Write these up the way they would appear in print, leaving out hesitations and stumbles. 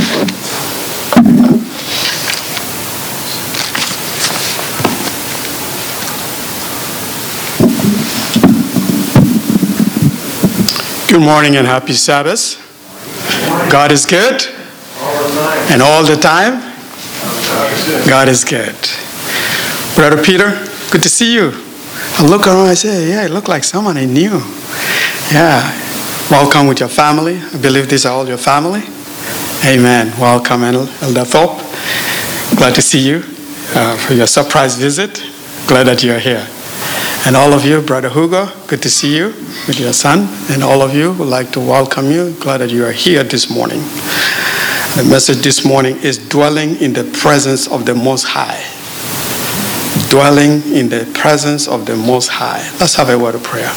Good morning and happy Sabbath. God is good. And all the time, God is good. Brother Peter, good to see you. I look around and I say, yeah, you look like someone I knew. Yeah. Welcome with your family. I believe these are all your family. Amen. Welcome, Elder Thorpe. Glad to see you for your surprise visit. Glad that you're here. And all of you, Brother Hugo, good to see you with your son. And all of you would like to welcome you. Glad that you are here this morning. The message this morning is dwelling in the presence of the Most High. Dwelling in the presence of the Most High. Let's have a word of prayer.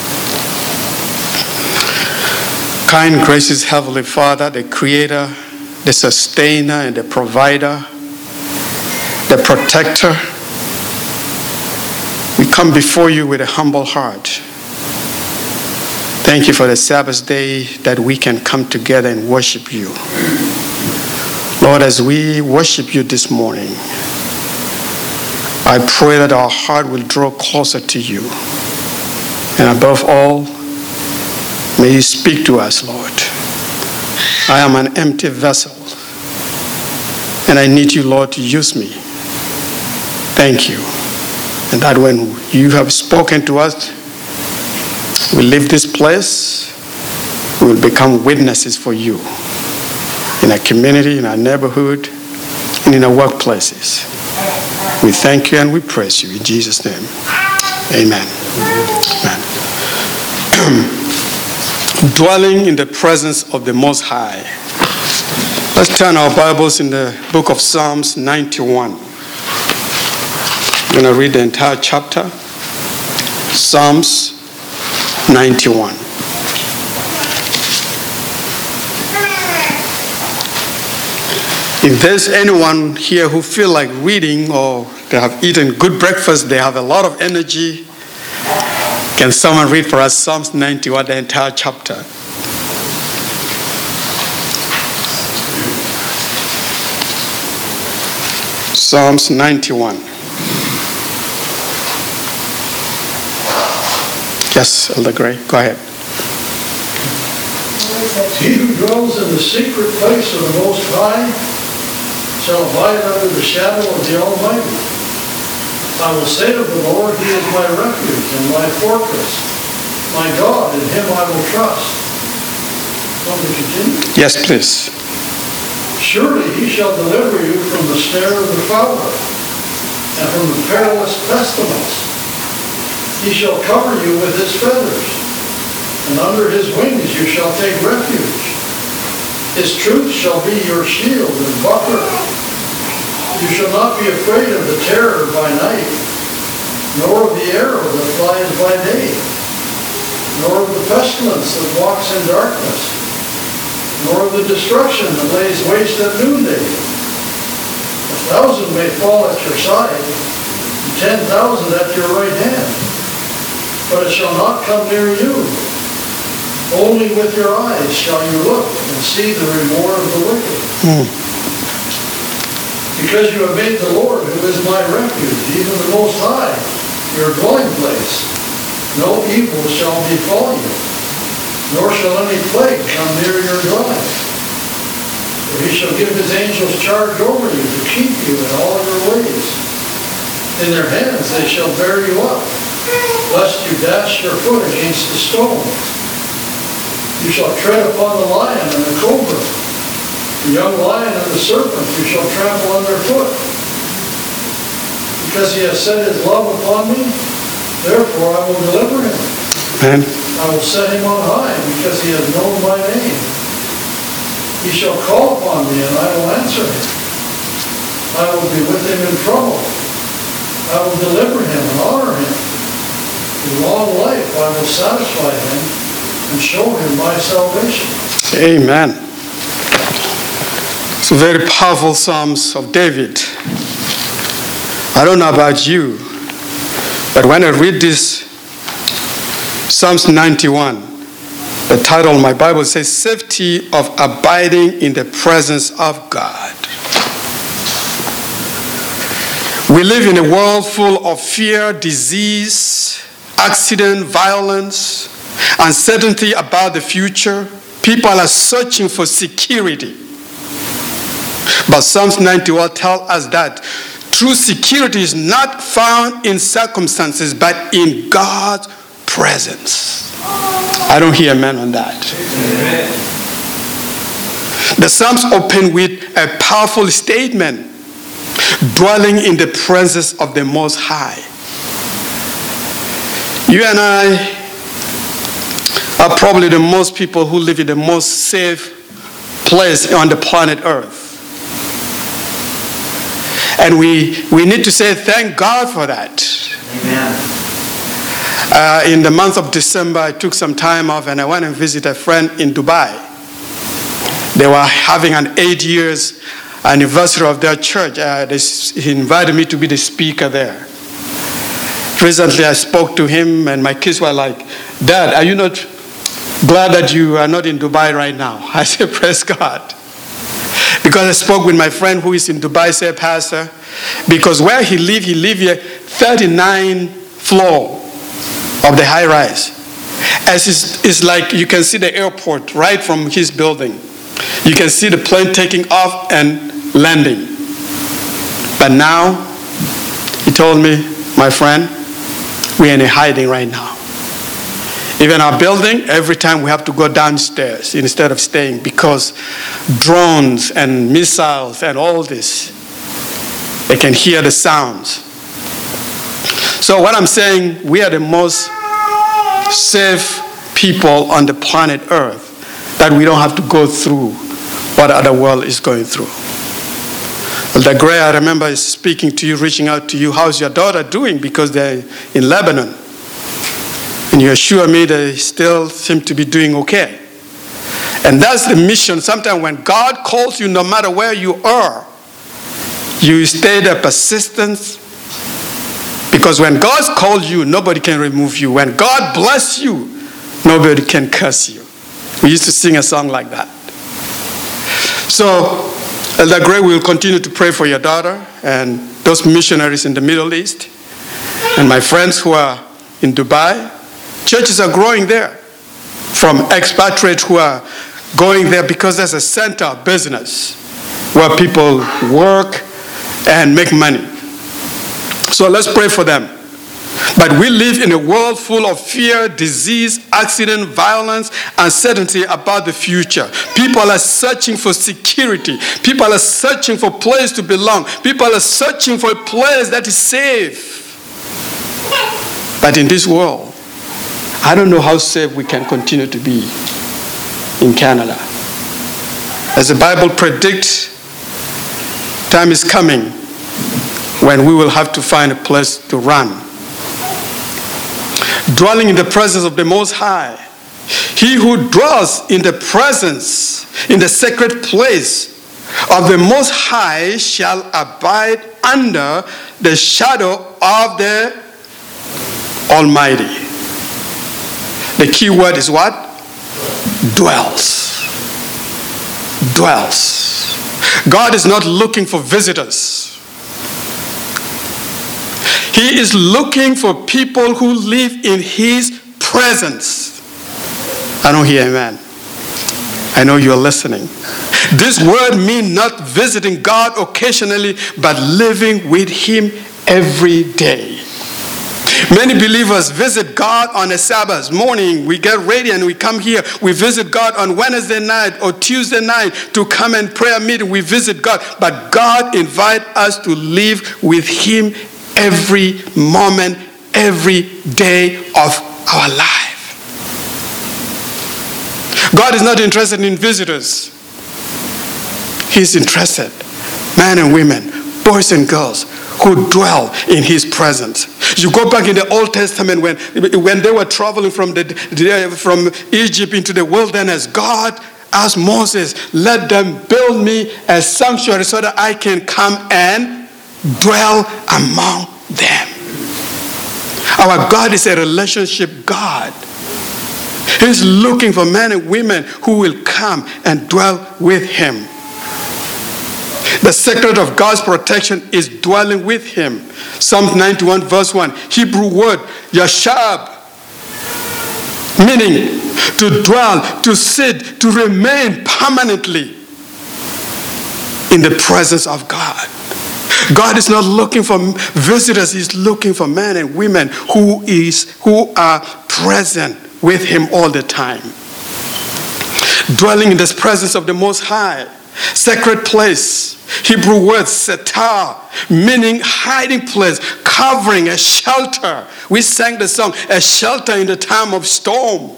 Kind, gracious Heavenly Father, the Creator, the Sustainer, and the Provider, the Protector, we come before you with a humble heart. Thank you for the Sabbath day that we can come together and worship you. Lord, as we worship you this morning, I pray that our heart will draw closer to you. And above all, may you speak to us, Lord. I am an empty vessel, and I need you, Lord, to use me. Thank you. And that when you have spoken to us, we leave this place, we will become witnesses for you in our community, in our neighborhood, and in our workplaces. We thank you and we praise you in Jesus' name. Amen. Amen. Dwelling in the presence of the Most High. Let's turn our Bibles in the book of Psalms 91. I'm going to read the entire chapter. Psalms 91. If there's anyone here who feel like reading or they have eaten good breakfast, they have a lot of energy, can someone read for us Psalms 91, the entire chapter? Psalms 91. Yes, Elder Gray, go ahead. He who dwells in the secret place of the Most High shall abide under the shadow of the Almighty. I will say of the Lord, He is my refuge and my fortress. My God, in Him I will trust. Want me to continue? Yes, please. Surely He shall deliver you from the snare of the fowler and from the perilous pestilence. He shall cover you with His feathers, and under His wings you shall take refuge. His truth shall be your shield and buckler. You shall not be afraid of the terror by night, nor of the arrow that flies by day, nor of the pestilence that walks in darkness, nor of the destruction that lays waste at noonday. 1,000 may fall at your side, and 10,000 at your right hand, but it shall not come near you. Only with your eyes shall you look and see the reward of the wicked. Because you have made the Lord, who is my refuge, even the Most High, your dwelling place, no evil shall befall you, nor shall any plague come near your dwelling. For He shall give His angels charge over you to keep you in all your ways. In their hands they shall bear you up, lest you dash your foot against a stone. You shall tread upon the lion and the cobra, the young lion and the serpent you shall trample underfoot. Because He has set His love upon me, therefore I will deliver Him. Amen. I will set Him on high, because He has known my name. He shall call upon me, and I will answer Him. I will be with him in trouble. I will deliver him and honor him. In long life I will satisfy him and show him my salvation. Amen. It's a very powerful Psalms of David. I don't know about you, but when I read this Psalms 91, The title of my Bible says, Safety of Abiding in the Presence of God. We live in a world full of fear, disease, accident, violence, uncertainty about the future. People are searching for security. But Psalms 91 tells us that true security is not found in circumstances, but in God's presence. I don't hear amen on that. Amen. The Psalms open with a powerful statement, dwelling in the presence of the Most High. You and I are probably the most people who live in the most safe place on the planet Earth. And we need to say thank God for that. Amen. In the month of December, I took some time off and I went and visited a friend in Dubai. They were having an 8 years anniversary of their church. He invited me to be the speaker there. Recently, I spoke to him and my kids were like, Dad, are you not glad that you are not in Dubai right now? I said, praise God. Because I spoke with my friend who is in Dubai, said, Pastor, because where he lived here, 39th floor of the high rise. As it's like you can see the airport right from his building. You can see the plane taking off and landing. But now, he told me, my friend, we're in a hiding right now. Even our building, every time we have to go downstairs instead of staying because drones and missiles and all this, they can hear the sounds. So what I'm saying, we are the most safe people on the planet Earth, that we don't have to go through what other world is going through. Elder Gray, I remember speaking to you, reaching out to you, how's your daughter doing? Because they're in Lebanon. And you assure me they still seem to be doing okay. And that's the mission. Sometimes when God calls you, no matter where you are, you stay there persistent. Because when God calls you, nobody can remove you. When God bless you, nobody can curse you. We used to sing a song like that. So, Elder Gray will continue to pray for your daughter and those missionaries in the Middle East and my friends who are in Dubai. Churches are growing there from expatriates who are going there because there's a center of business where people work and make money. So let's pray for them. But we live in a world full of fear, disease, accident, violence, uncertainty about the future. People are searching for security. People are searching for a place to belong. People are searching for a place that is safe. But in this world, I don't know how safe we can continue to be in Canada. As the Bible predicts, time is coming when we will have to find a place to run. Dwelling in the presence of the Most High. He who dwells in the presence, in the sacred place of the Most High shall abide under the shadow of the Almighty. The key word is what? Dwells. Dwells. God is not looking for visitors. He is looking for people who live in His presence. I don't hear amen. I know you're listening. This word means not visiting God occasionally, but living with Him every day. Many believers visit God on a Sabbath morning. We get ready and we come here. We visit God on Wednesday night or Tuesday night to come and prayer meeting. We visit God. But God invites us to live with Him every moment, every day of our life. God is not interested in visitors. He's interested, men and women, boys and girls, who dwell in His presence. You go back in the Old Testament when they were traveling from Egypt into the wilderness, God asked Moses, let them build me a sanctuary so that I can come and dwell among them. Our God is a relationship God. He's looking for men and women who will come and dwell with him. The secret of God's protection is dwelling with him. Psalm 91 verse 1, Hebrew word, yashab, meaning to dwell, to sit, to remain permanently in the presence of God. God is not looking for visitors, he's looking for men and women who are present with him all the time. Dwelling in this presence of the Most High. Sacred place, Hebrew word setar, meaning hiding place, covering, a shelter. We sang the song, a shelter in the time of storm.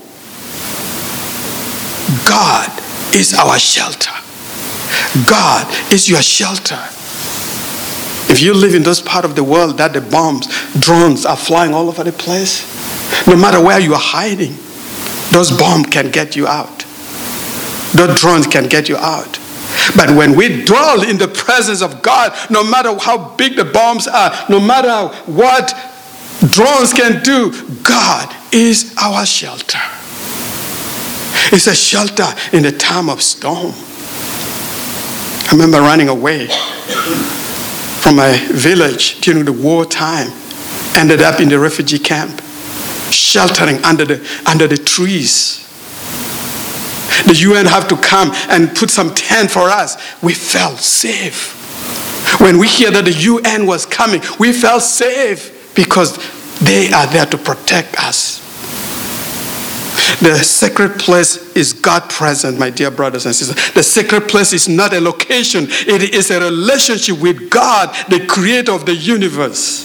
God is our shelter. God is your shelter. If you live in this part of the world that the bombs, drones are flying all over the place, no matter where you are hiding, those bombs can get you out. Those drones can get you out. But when we dwell in the presence of God, no matter how big the bombs are, no matter what drones can do, God is our shelter. It's a shelter in the time of storm. I remember running away from my village during the war time, ended up in the refugee camp, sheltering under the trees. The UN have to come and put some tent for us. We felt safe. When we hear that the UN was coming, we felt safe because they are there to protect us. The sacred place is God present, my dear brothers and sisters. The sacred place is not a location. It is a relationship with God, the creator of the universe.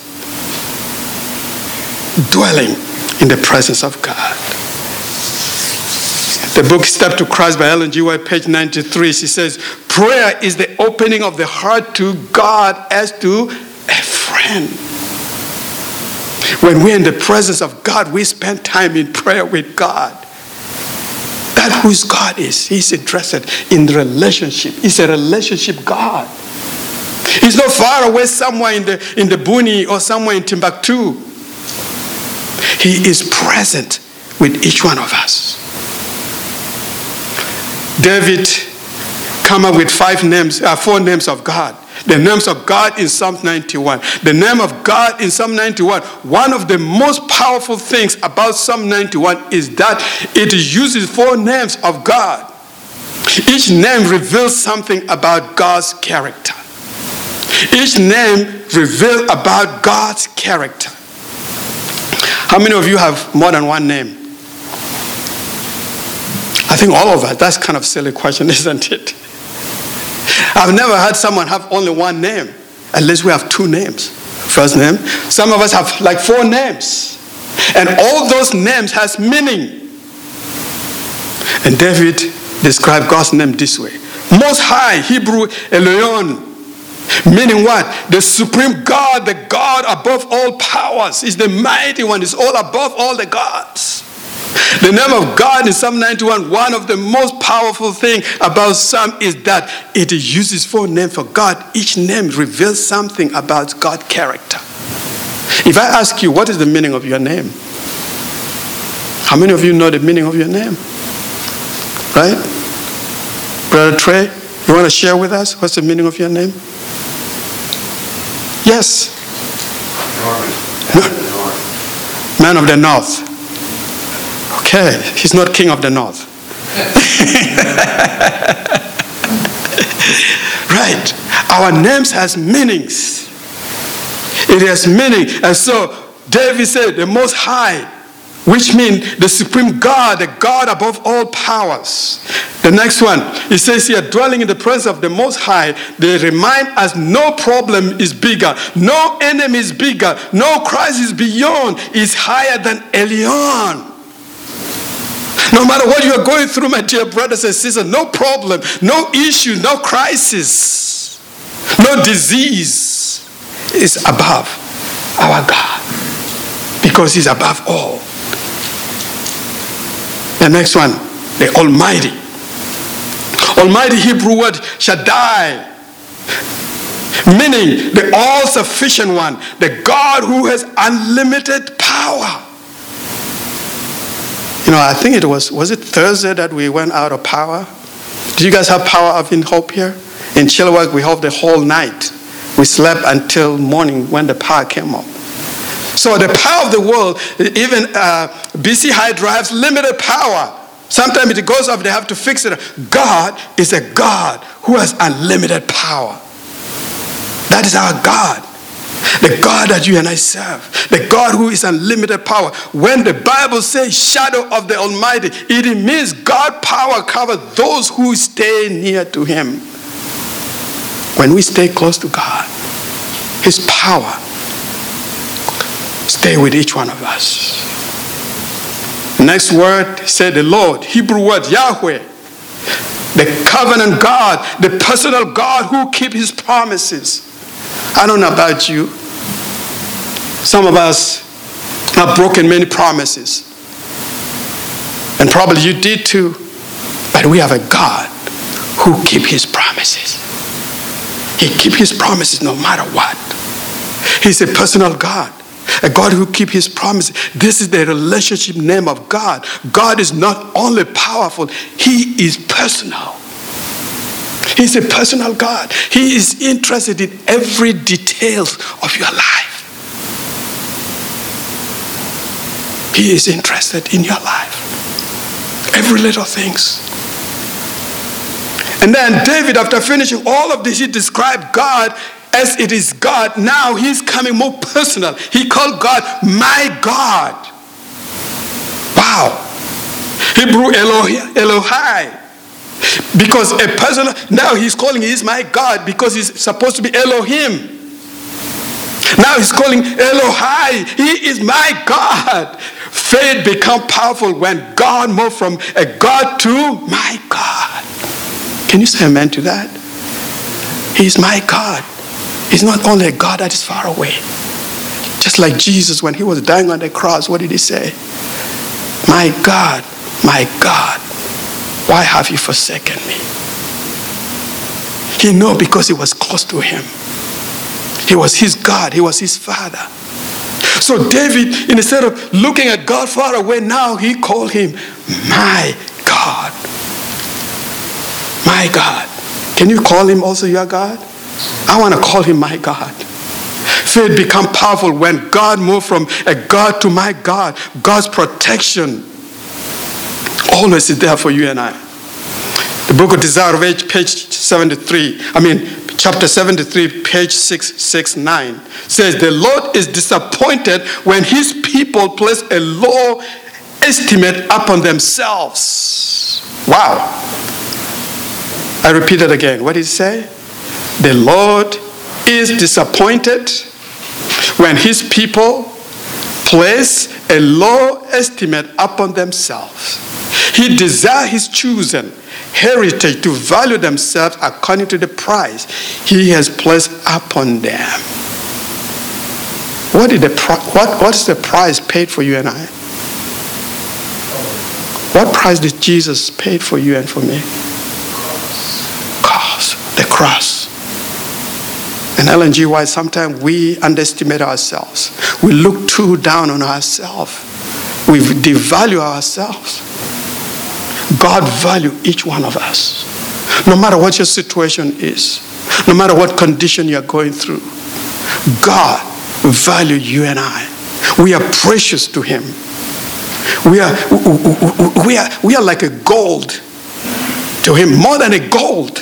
Dwelling in the presence of God. The book Step to Christ by Ellen G. White, page 93, she says, prayer is the opening of the heart to God as to a friend. When we're in the presence of God, we spend time in prayer with God. That's who God is. He's interested in the relationship. He's a relationship God. He's not far away somewhere in the Buni or somewhere in Timbuktu. He is present with each one of us. David came up with 4 names of God. The names of God in Psalm 91. The name of God in Psalm 91, one of the most powerful things about Psalm 91 is that it uses 4 names of God. Each name reveals something about God's character. Each name reveals about God's character. How many of you have more than one name? I think all of us. That's kind of a silly question, isn't it? I've never heard someone have only one name. At least we have 2 names. First name. Some of us have like 4 names. And all those names has meaning. And David described God's name this way. Most High, Hebrew, Elyon. Meaning what? The supreme God, the God above all powers. Is the mighty one. Is all above all the gods. The name of God in Psalm 91, one of the most powerful things about Psalm is that it uses 4 names for God. Each name reveals something about God's character. If I ask you, what is the meaning of your name? How many of you know the meaning of your name? Right? Brother Trey, you want to share with us what's the meaning of your name? Yes. Man of the North. Okay, he's not king of the north. Right. Our names has meanings. It has meaning. And so David said, the Most High, which means the supreme God, the God above all powers. The next one, he says here, dwelling in the presence of the Most High, they remind us no problem is bigger, no enemy is bigger, no crisis beyond is higher than Elyon. No matter what you are going through, my dear brothers and sisters, no problem, no issue, no crisis, no disease is above our God because he's above all. The next one, the Almighty. Almighty Hebrew word Shaddai, meaning the all-sufficient one, the God who has unlimited power. I think was it Thursday that we went out of power? Do you guys have power up in Hope here? In Chilliwack, we have the whole night. We slept until morning when the power came up. So the power of the world, even BC High drives limited power. Sometimes it goes up, they have to fix it. God is a God who has unlimited power. That is our God. The God that you and I serve. The God who is unlimited power. When the Bible says shadow of the Almighty, it means God's power covers those who stay near to Him. When we stay close to God, His power stay with each one of us. Next word, say the Lord. Hebrew word, Yahweh. The covenant God, the personal God who keeps His promises. I don't know about you. Some of us have broken many promises. And probably you did too. But we have a God who keeps His promises. He keeps His promises no matter what. He's a personal God. A God who keeps His promises. This is the relationship name of God. God is not only powerful, He is personal. He's a personal God. He is interested in every detail of your life. He is interested in your life. Every little things. And then David, after finishing all of this, he described God as it is God. Now he's coming more personal. He called God my God. Wow. Hebrew Elohai. Because a person, now he's calling He's my God because He's supposed to be Elohim. Now He's calling Elohai. He is my God. Faith becomes powerful when God moved from a God to my God. Can you say amen to that? He's my God. He's not only a God that is far away. Just like Jesus, when He was dying on the cross, what did He say? My God, why have you forsaken me? He knew because He was close to Him. He was His God. He was His Father. So David, instead of looking at God far away, now he called Him my God. My God. Can you call Him also your God? I want to call Him my God. Faith becomes powerful when God moved from a God to my God. God's protection always is there for you and I. The book of Desire of Age, page 73. Chapter 73, page 669 says, the Lord is disappointed when His people place a low estimate upon themselves. Wow. I repeat it again. What did it say? The Lord is disappointed when His people place a low estimate upon themselves. He desires His chosen heritage to value themselves according to the price He has placed upon them. What is the price paid for you and I? What price did Jesus pay for you and for me? The cross. And Ellen G. White, sometimes we underestimate ourselves. We look too down on ourselves. We devalue ourselves. God values each one of us. No matter what your situation is, no matter what condition you're going through, God values you and I. We are precious to Him. We are like a gold to Him, more than a gold.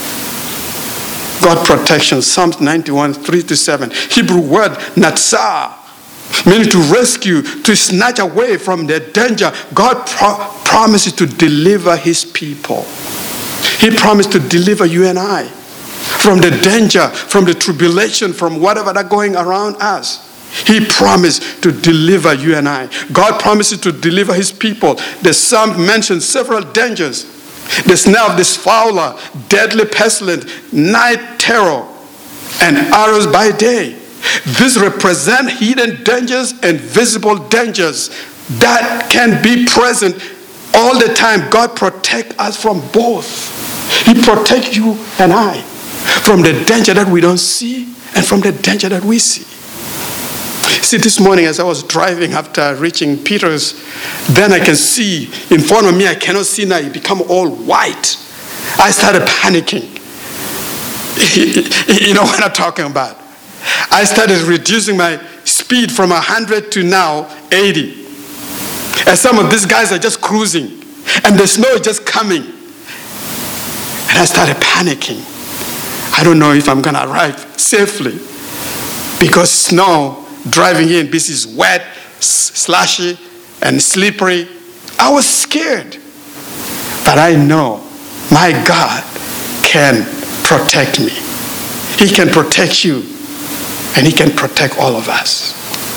God protection, Psalms 91, 3-7. Hebrew word, natsar, meaning to rescue, to snatch away from their danger. God promises to deliver His people. He promised to deliver you and I from the danger, from the tribulation, from whatever that's going around us. He promised to deliver you and I. God promises to deliver His people. The Psalm mentions several dangers. The snare of this fowler, deadly pestilence, night terror, and arrows by day. These represent hidden dangers and visible dangers that can be present all the time. God protects us from both. He protects you and I from the danger that we don't see and from the danger that we see. See, this morning as I was driving after reaching Peter's, then I can see in front of me, I cannot see now, it become all white. I started panicking. You know what I'm talking about. I started reducing my speed from 100 to now 80. And some of these guys are just cruising. And the snow is just coming. And I started panicking. I don't know if I'm going to arrive safely. Because snow, driving in, this is wet, slushy, and slippery. I was scared. But I know my God can protect me. He can protect you. And He can protect all of us.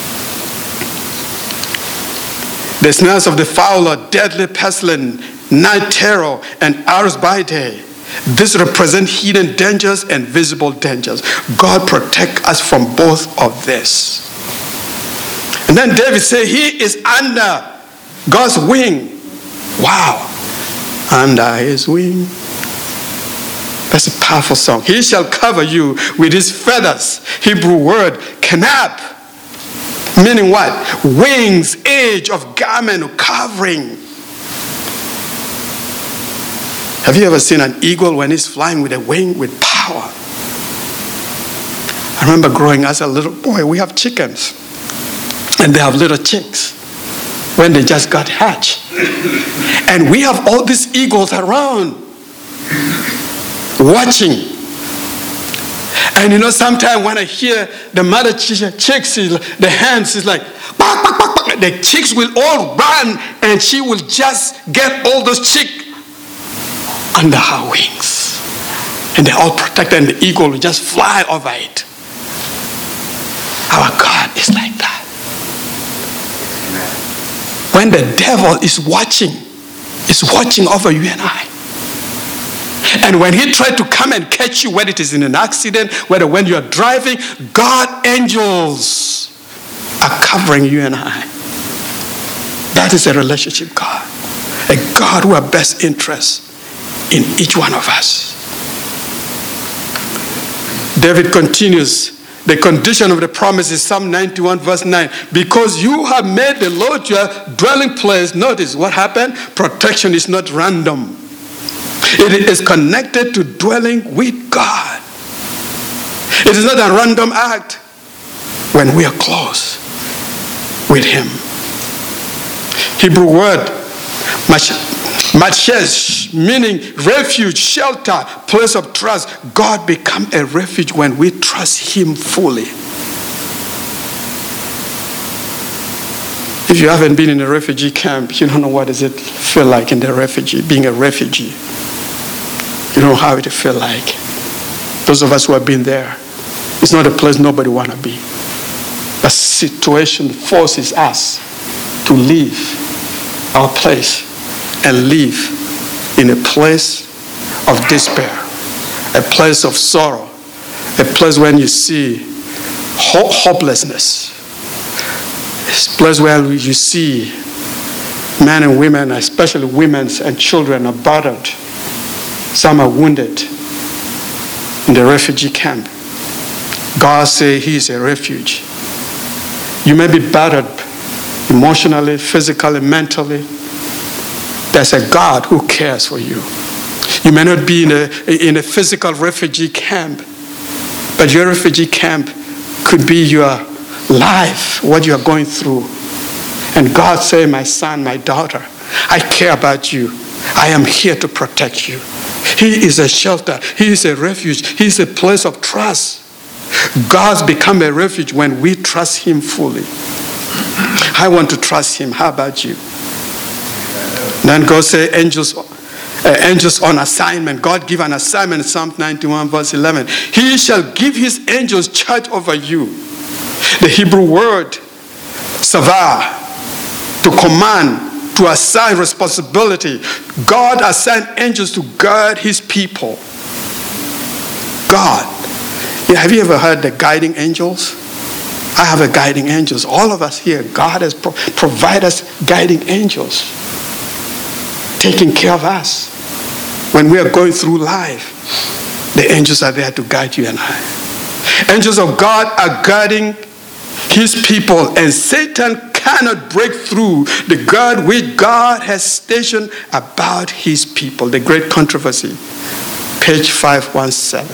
The snares of the fowler, deadly pestilence, night terror, and hours by day. This represent hidden dangers and visible dangers. God protect us from both of this. And then David said, He is under God's wing. Wow. Under His wing. That's a powerful song. He shall cover you with His feathers. Hebrew word, kanab. Meaning what? Wings, edge of garment, covering. Have you ever seen an eagle when it's flying with a wing with power? I remember growing as a little boy, we have chickens. And they have little chicks when they just got hatched. And we have all these eagles around watching. And you know, sometimes when I hear the mother chicks, the hens is like, bark, bark, bark, bark. The chicks will all run and she will just get all those chicks under her wings. And they're all protected and the eagle will just fly over it. Our God is like that. When the devil is watching over you and I. And when he tried to come and catch you, whether it is in an accident, whether when you are driving, God angels are covering you and I. That is a relationship God. A God who has best interest in each one of us. David continues, the condition of the promise is Psalm 91 verse 9. Because you have made the Lord your dwelling place. Notice what happened? Protection is not random. It is connected to dwelling with God. It is not a random act when we are close with Him. Hebrew word, Machesh, meaning refuge, shelter, place of trust. God become a refuge when we trust Him fully. If you haven't been in a refugee camp, you don't know what does it feel like in the refugee, being a refugee. You know how it feels like. Those of us who have been there, it's not a place nobody want to be. The situation forces us to leave our place and live in a place of despair, a place of sorrow, a place when you see hopelessness. It's a place where you see men and women, especially women and children, are battered. Some are wounded in the refugee camp. God says He is a refuge. You may be battered emotionally, physically, mentally. There's a God who cares for you. You may not be in a physical refugee camp, but your refugee camp could be your life, what you are going through. And God says, my son, my daughter, I care about you. I am here to protect you. He is a shelter. He is a refuge. He is a place of trust. God's become a refuge when we trust Him fully. I want to trust Him. How about you? Then God says angels on assignment. God give an assignment in Psalm 91 verse 11. He shall give His angels charge over you. The Hebrew word, savah, to command, to assign responsibility. God assigned angels to guard His people. God. Have you ever heard the guiding angels? I have a guiding angels. All of us here, God has provided us guiding angels, taking care of us. When we are going through life, the angels are there to guide you and I. Angels of God are guarding his people, and Satan cannot break through the guard which God has stationed about his people. The great controversy, page 517.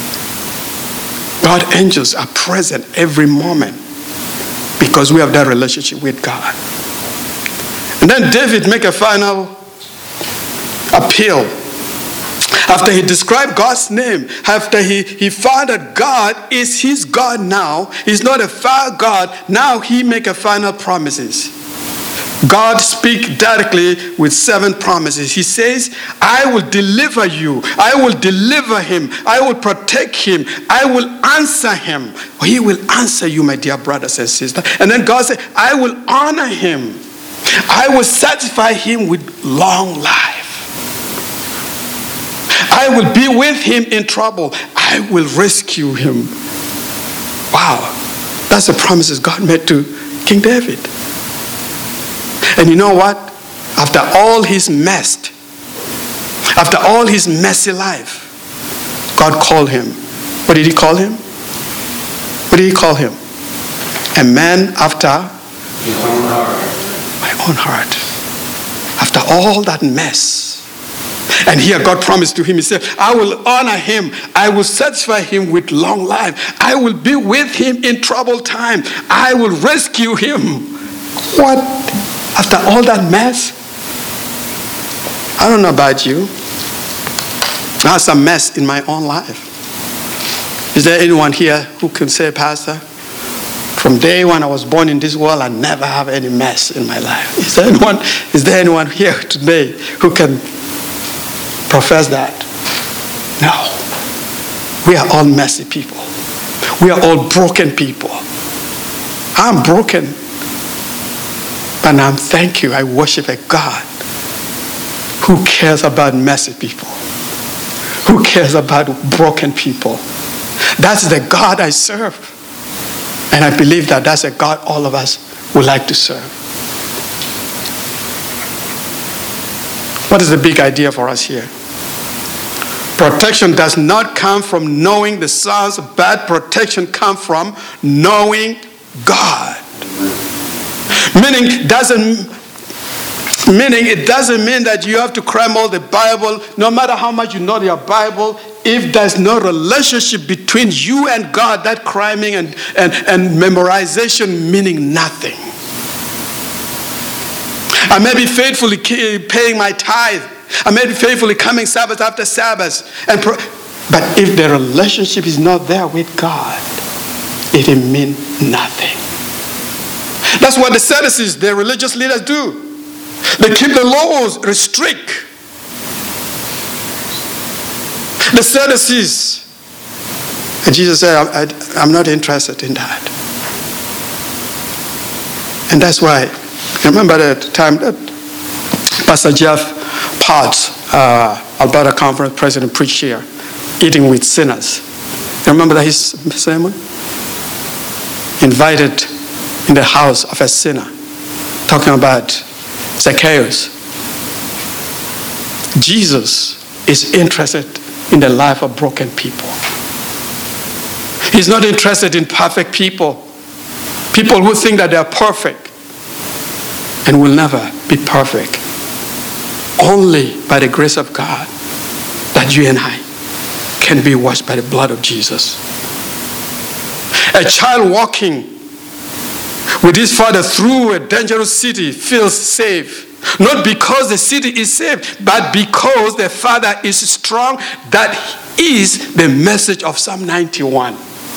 God angels are present every moment because we have that relationship with God. And then David make a final appeal. After he described God's name, after he found that God is his God now, he's not a far God, now he make a final promises. God speak directly with 7 promises. He says, I will deliver you. I will deliver him. I will protect him. I will answer him. He will answer you, my dear brothers and sisters. And then God said, I will honor him. I will satisfy him with long life. I will be with him in trouble. I will rescue him. Wow. That's the promises God made to King David. And you know what? After all his messed, after all his messy life, God called him. What did he call him? What did he call him? A man after my own heart. After all that mess. And here God promised to him, he said, I will honor him. I will satisfy him with long life. I will be with him in troubled time. I will rescue him. What? After all that mess? I don't know about you. I have some mess in my own life. Is there anyone here who can say, Pastor, from day when I was born in this world, I never have any mess in my life? Is there anyone here today who can profess that? No. We are all messy people. We are all broken people. I'm broken. And I'm thank you. I worship a God who cares about messy people. Who cares about broken people. That's the God I serve. And I believe that that's a God all of us would like to serve. What is the big idea for us here? Protection does not come from knowing the sounds of bad. Protection comes from knowing God. Meaning it doesn't mean that you have to cram all the Bible. No matter how much you know your Bible, if there's no relationship between you and God, that cramming and memorization meaning nothing. I may be faithfully paying my tithe. I may be faithfully coming Sabbath after Sabbath. But if the relationship is not there with God, it will mean nothing. That's what the Sadducees, the religious leaders, do. They keep the laws, restrict. The Sadducees. And Jesus said, I'm not interested in that. And that's why, remember the time that Pastor Jeff Potts, Alberta Conference President, preached here, eating with sinners. You remember that his sermon? Invited in the house of a sinner, talking about Zacchaeus. Jesus is interested in the life of broken people. He's not interested in perfect people. People who think that they are perfect and will never be perfect. Only by the grace of God that you and I can be washed by the blood of Jesus. A child walking with his father through a dangerous city feels safe. Not because the city is safe, but because the father is strong. That is the message of Psalm 91.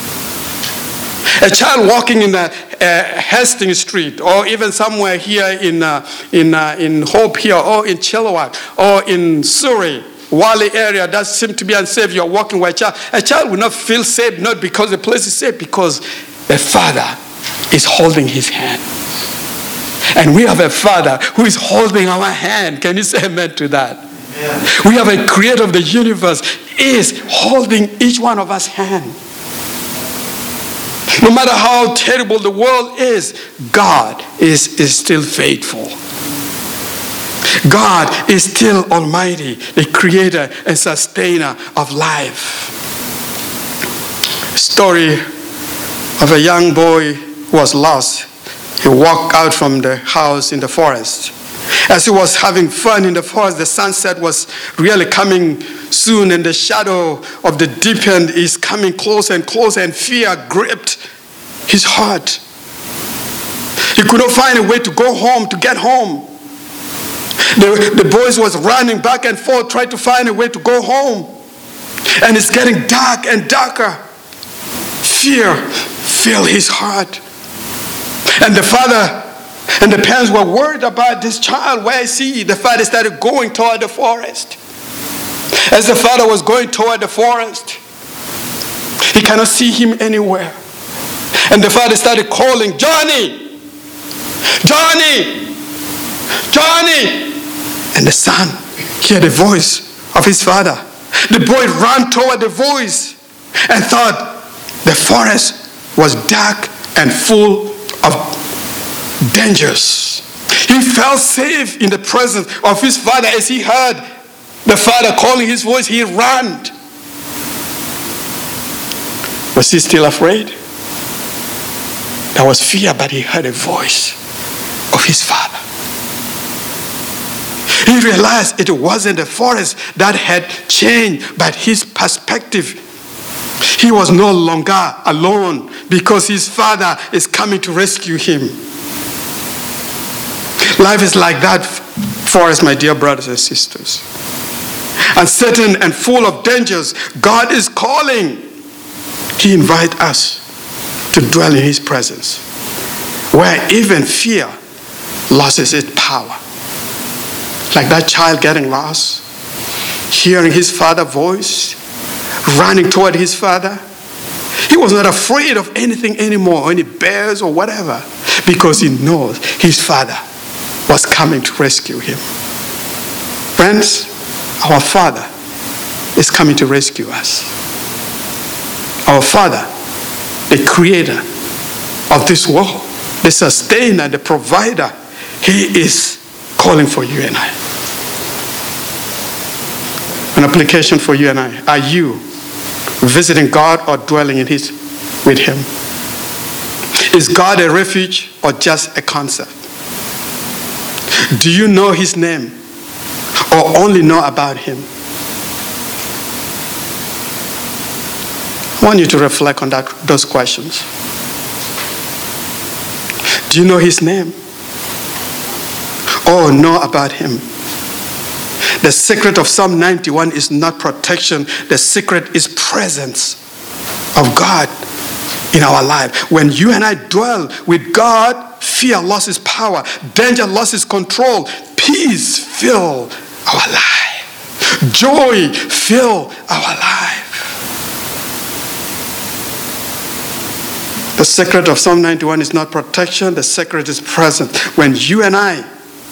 A child walking in Hastings Street, or even somewhere here in Hope here, or in Chilliwack, or in Surrey, Wally area that seems to be unsafe. You're walking with a child. A child will not feel safe, not because the place is safe, because the father is holding his hand. And we have a Father who is holding our hand. Can you say amen to that? Yeah. We have a creator of the universe is holding each one of us hand. No matter how terrible the world is, God is still faithful. God is still almighty, the creator and sustainer of life. Story of a young boy was lost, he walked out from the house in the forest. As he was having fun in the forest, the sunset was really coming soon, and the shadow of the deep end is coming closer and closer, and fear gripped his heart. He could not find a way to go home, to get home. The boys was running back and forth, trying to find a way to go home. And it's getting dark and darker. Fear filled his heart. And the father and the parents were worried about this child. Where is he? The father started going toward the forest. As the father was going toward the forest, he cannot see him anywhere. And the father started calling, "Johnny! Johnny! Johnny!" And the son heard the voice of his father. The boy ran toward the voice and thought the forest was dark and full of dangers. He felt safe in the presence of his father. As he heard the father calling his voice, he ran. Was he still afraid? There was fear, but he heard a voice of his father. He realized it wasn't the forest that had changed, but his perspective. He was no longer alone because his father is coming to rescue him. Life is like that for us, my dear brothers and sisters. Uncertain and full of dangers, God is calling. He invites us to dwell in his presence, where even fear loses its power. Like that child getting lost, hearing his father's voice, running toward his father. He was not afraid of anything anymore, any bears or whatever, because he knows his father was coming to rescue him. Friends, our Father is coming to rescue us. Our Father, the creator of this world, the sustainer, the provider, he is calling for you and I. An application for you and I. Are you visiting God or dwelling with him? Is God a refuge or just a concept? Do you know his name or only know about him? I want you to reflect on those questions. Do you know his name or know about him? The secret of Psalm 91 is not protection. The secret is presence of God in our life. When you and I dwell with God, fear loses power, danger loses control, peace fill our life, joy fill our life. The secret of Psalm 91 is not protection. The secret is presence. When you and I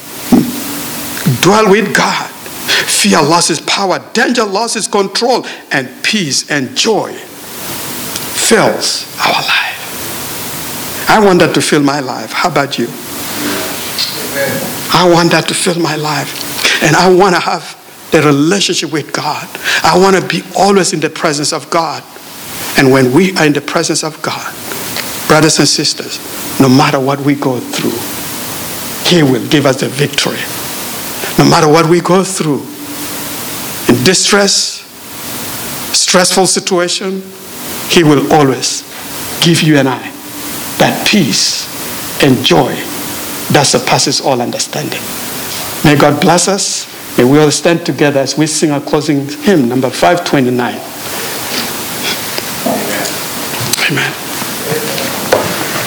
dwell with God, fear loses power, danger loses control, and peace and joy fills our life. I want that to fill my life. How about you? Amen. I want that to fill my life. And I want to have the relationship with God. I want to be always in the presence of God. And when we are in the presence of God, brothers and sisters, no matter what we go through, he will give us the victory. No matter what we go through, in distress, stressful situation, he will always give you and I that peace and joy that surpasses all understanding. May God bless us. May we all stand together as we sing our closing hymn, number 529. Amen.